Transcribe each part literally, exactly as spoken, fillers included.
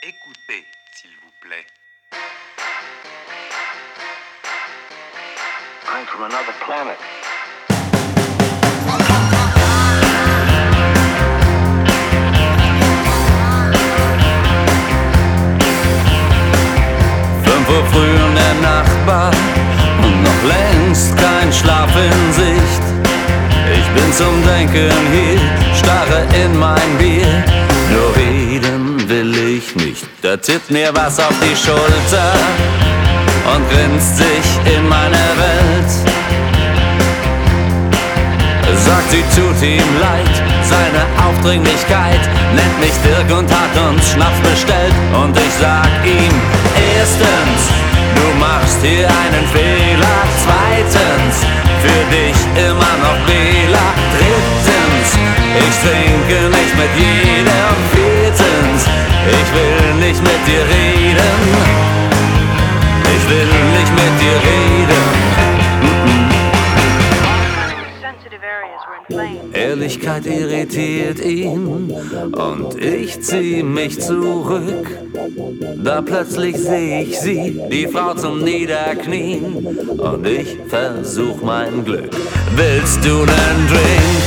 Écoutez, s'il vous plaît. I'm from another planet. Fünf Uhr früh und der Nachbar und noch längst kein Schlaf in Sicht. Ich bin zum Denken hier, starre in mein Bier. Nur reden will ich nicht. Der tippt mir was auf die Schulter und grinst sich in meine Welt. Sagt, sie tut ihm leid, seine Aufdringlichkeit, nennt mich Dirk und hat uns Schnaps bestellt. Und ich sag ihm, erstens, du machst hier einen Fehler. Zweitens, für dich immer noch Wähler. Drittens, ich trinke nicht mit jedem. Viertens, ich will nicht mit dir reden. Ich will nicht mit dir reden. Ehrlichkeit irritiert ihn und ich zieh mich zurück. Da plötzlich seh ich sie, die Frau zum Niederknien, und ich versuch mein Glück. Willst du nen Drink?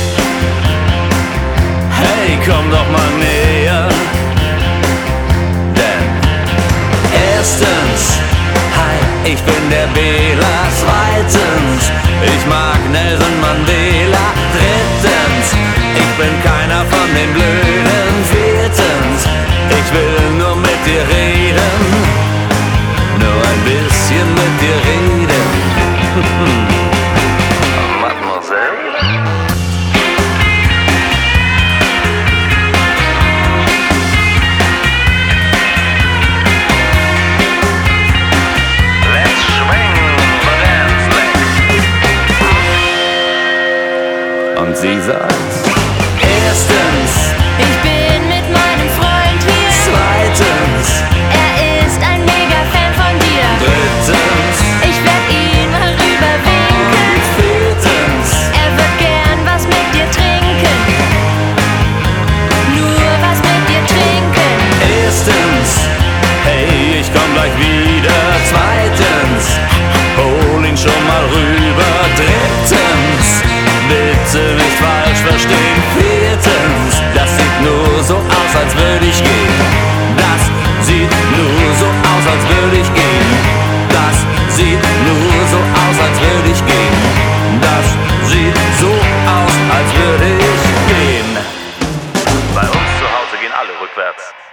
Hey, komm doch mal näher. Denn erstens, hi, ich bin der Wähler. Zweitens, ich mag Nelson Mandela. Drittens, ich bin keiner von den Blöden. Viertens, ich will nur mit dir reden. Nur ein bisschen mit dir reden. Mademoiselle? Und sie sagt, erstens, ich bin mit meinem Freund hier. Zweitens, er ist ein Mega-Fan von dir. Drittens, ich werd ihn mal rüberwinken. Viertens, er wird gern was mit dir trinken. Nur was mit dir trinken. Erstens, hey, ich komm gleich wieder. Zweitens, hol ihn schon mal rüber. Drittens, bitte nicht falsch verstehen. Viertens, das sieht nur so aus, als würde ich gehen. Das sieht nur so aus, als würde ich gehen. Das sieht nur so aus, als würde ich gehen. Das sieht so aus, als würde ich gehen. Bei uns zu Hause gehen alle rückwärts.